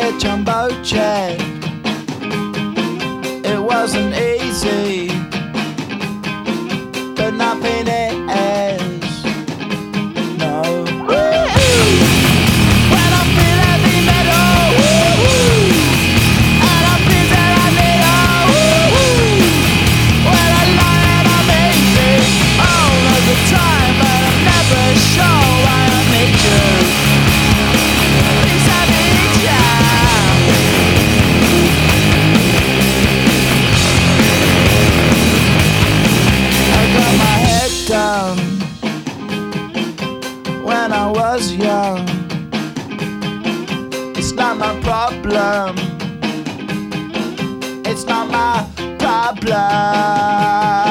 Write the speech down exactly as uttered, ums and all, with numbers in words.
a jumbo jet. It wasn't easy, but nothing is. No. When I feel heavy metal, and I feel that I need all. When I lie and I'm easy all of the time, but I'm never sure why I need you. Please I need ya. I got my head down when I was young. It's not my problem. It's not my problem.